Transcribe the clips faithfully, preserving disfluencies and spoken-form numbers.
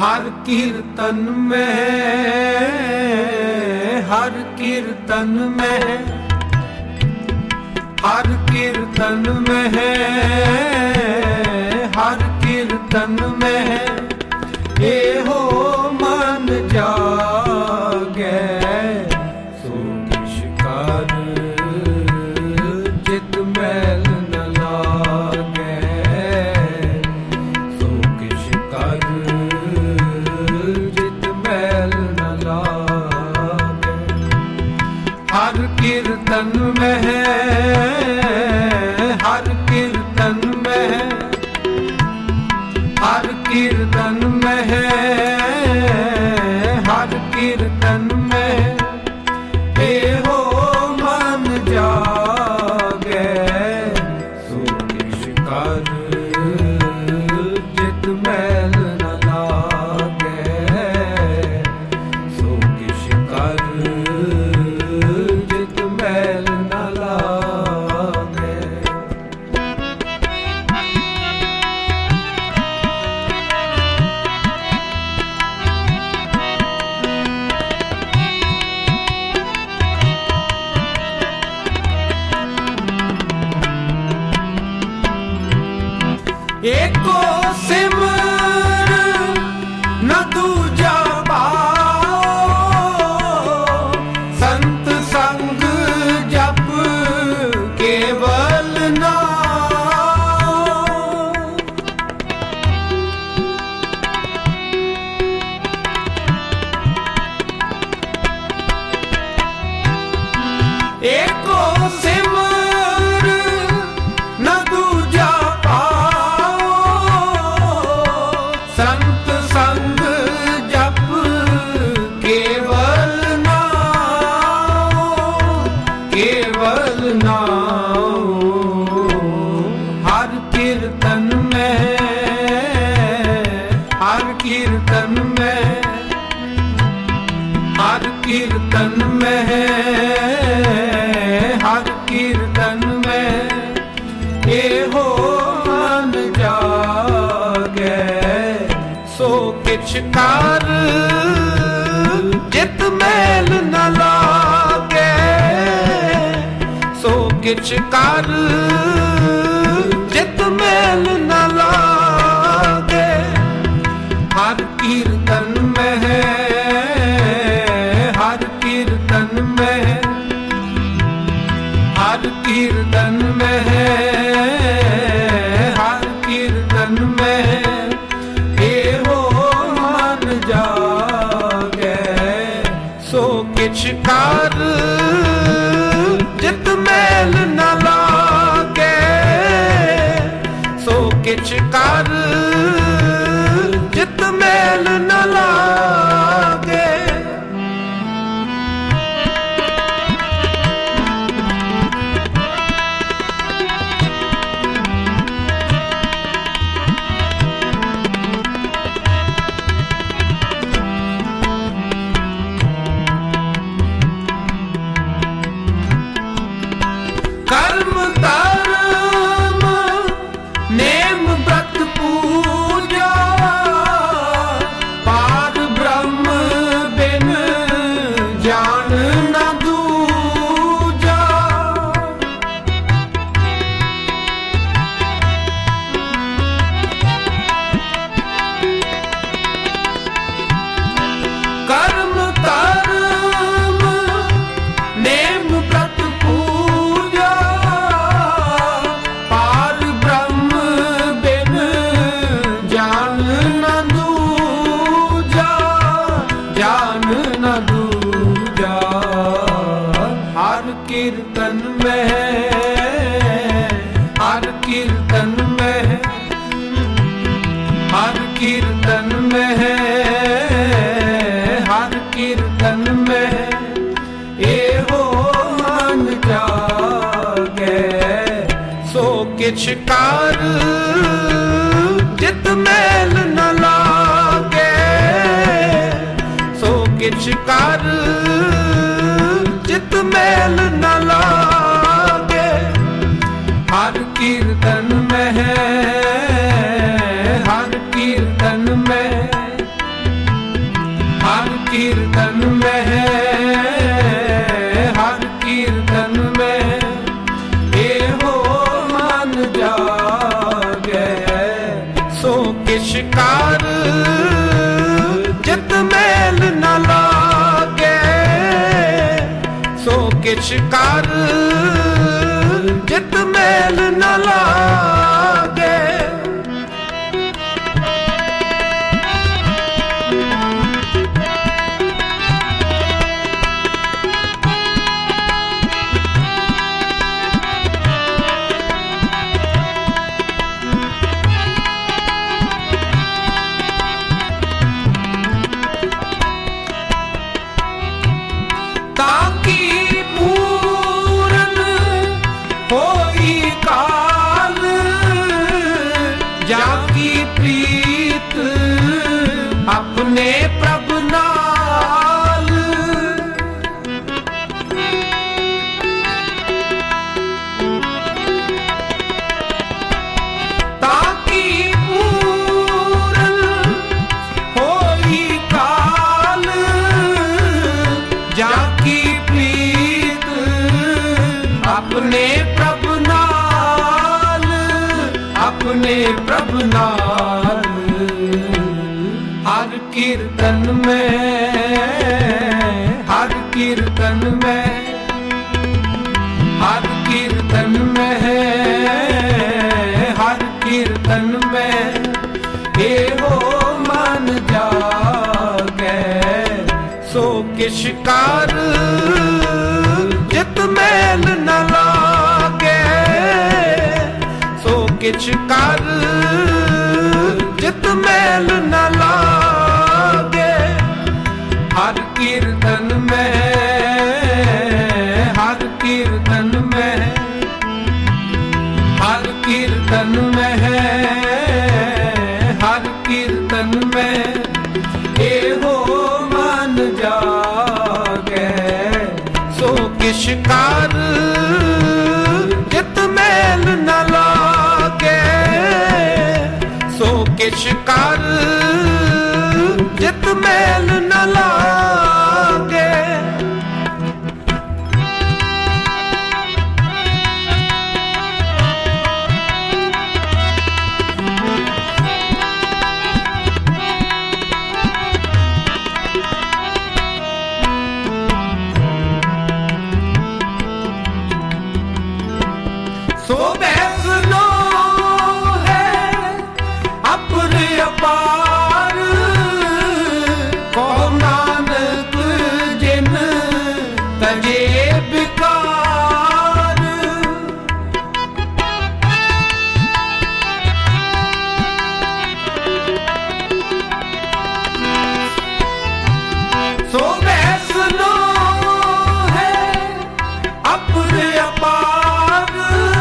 हर कीर्तन में, हर कीर्तन में, हर कीर्तन में है, हर कीर्तन में है, एहो मन जागे सो किश कर जित मैल न लागे, सो किश कर जित मैल न लागे। हर कीर्तन में है, हर कीर्तन में है, हर कीर्तन में है, हर कीर्तन में एहो मन जागे सो किश कर जित मैल न लागे, सो किश कर जित मैल न लागे। एको सिमर न दूजा पाओ, संत संग जप केवल नाओ। एको सिमर न दूजा हर कीर्तन में, हर कीर्तन में, हर कीर्तन में, हर कीर्तन में एहो मन जागे सो किछ कर जित मैल न लागे, सो किछ कर जित मैल न लागे। हर कीर्तन में है, हर कीर्तन में, हर कीर्तन में है, हर कीर्तन में एहो मन जागे सो किछ कर जित मैल न लागे, सो किछ कर जित मैल न लागे। कर्म धर्म नेम व्रत पूजा, पार ब्रह्म बिन जान न दूजा। कर्म धर्म नेम व्रत पूजा, पार ब्रह्म बिन जान न दूजा, जान न दूजा। हर कीर्तन में, हर कीर्तन में, हर कीर्तन में, हर कीर्तन में एहो मन जागे सो किछ कर जित मैल न लागे, सो किछ कर जित मैल न लागे। हर कीर्तन में, हर कीर्तन में, ਕਰ ਜਿਤ ਮੇਲ ਨ ਲਾਗੇ, ਸੋ ਕਿਛ ਕਰ ਜਿਤ ਮੇਲ ਨ ਲਾਗੇ। ਤਾਕੀ ਪੂਰਨ ਹੋਈ ਕਾਲ, ਜਾਂ ਕੀ ਪ੍ਰੀਤ ਆਪਣੇ ਪ੍ਰਭ ਨਾਲ। ਤਾਕੀ ਪੂਰਨ ਹੋਈ ਕਾਲ, ਜਾਂ ਕੀ ਪ੍ਰੀਤ ਆਪਣੇ ਪ੍ਰਭ ਨਾਲ, ਆਪਣੇ ਪ੍ਰਭ ਨਾਲ। ਹਰ ਕੀਰਤਨ ਮੈਂ, ਹਰ ਕੀਰਤਨ ਮੈਂ, ਹਰ ਕੀਰਤਨ ਮੈਂ, ਹਰ ਕੀਰਤਨ ਮੈਂ, ਇਹੋ ਮਨ ਜਾਗੈ, ਸੋ ਕਿਛ ਕਰ ਜਿਤ ਮੇਲ ਨ ਲਾਗੇ, ਸੋ ਕਿਛ ਕਰ ਜਿਤ ਮੇਲ ਨ ਲਾਗੇ। ਹਰ ਕੀਰਤਨ ਮੈਂ, ਹਰ ਕੀਰਤਨ ਮੈਂ, ਹਰ ਕੀਰਤਨ ਮੈਂ, ਹਰ ਕੀਰਤਨ ਮੈਂ, ਇਹੋ ਮਨ ਜਾਗੈ, ਸੋ ਕਿਛ ਕਰ ਜਿਤ ਮੇਲ ਨ ਲਾਗੇ, ਸੋ ਕਿਛ ਕਰ ਜਿਤ ਮੇਲ ਨ ਲਾਗੇ। ਸੋ ਵੈਸਨੋ ਹੈ ਅਪਰ ਅਪਾਰ, ਕੋ ਨਾਨਕ ਜਿਨ ਤਜੇ ਬਿਕਾਰ। ਸੋ ਵੈਸਨੋ ਹੈ ਅਪਰ ਅਪਾਰ,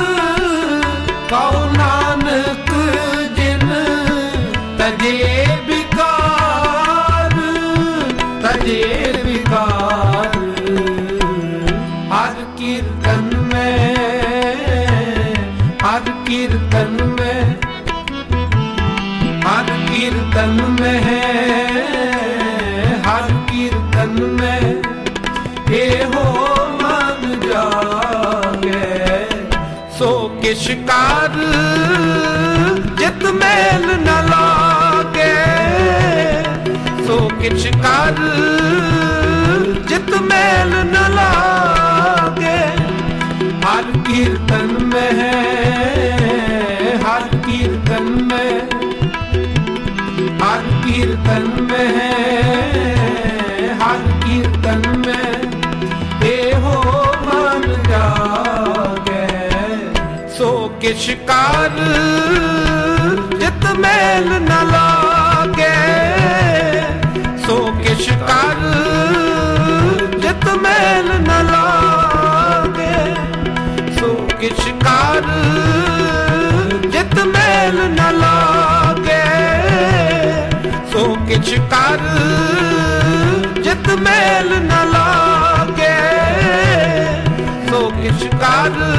ਕਉ ਨਾਨਕ ਜਿਨ ਤਜੇ ਬਿਕਾਰ, ਤਜੇ ਬਿਕਾਰ। ਹਰ ਕੀਰਤਨ ਮੈਂ, ਹਰ ਕੀਰਤਨ ਮੈਂ, ਹਰ ਕੀਰਤਨ ਮੈਂ, ਹਰ ਕੀਰਤਨ ਮੈਂ, ਇਹੋ ਮਨ ਜਾਗੈ, ਸੋ ਕਿਛ ਕਰ ਜਿਤ ਮੇਲ ਨ ਲਾਗੇ, ਸੋ ਕਿਛ ਕਰ ਜਿਤ ਮੇਲ ਨ ਲਾਗੇ। ਹਰ ਕੀਰਤਨ ਮੈਂ, ਹਰ ਕੀਰਤਨ ਮੈਂ, ਹਰ ਕੀਰਤਨ ਮੈਂ, ਹਰ ਕੀਰਤਨ ਮੈਂ, ਇਹੋ ਮਨ ਜਾਗੈ, ਸੋ ਕਿਛ ਕਰ ਜਿਤ ਮੇਲ ਨ ਲਾਗੇ, ਸੋ ਕਿਛ ਕਰ ਜਿਤ ਮੇਲ ਨ ਲਾਗੇ, ਸੋ ਕਿਛ ਕਰ ਜਿਤ ਮੇਲ ਨ ਲਾਗੇ, ਸੋ ਕਿਛ ਕਰ ਜਿਤ ਮੇਲ ਨ ਲਾਗੇ, ਸੋ ਕਿਛ ਕਰ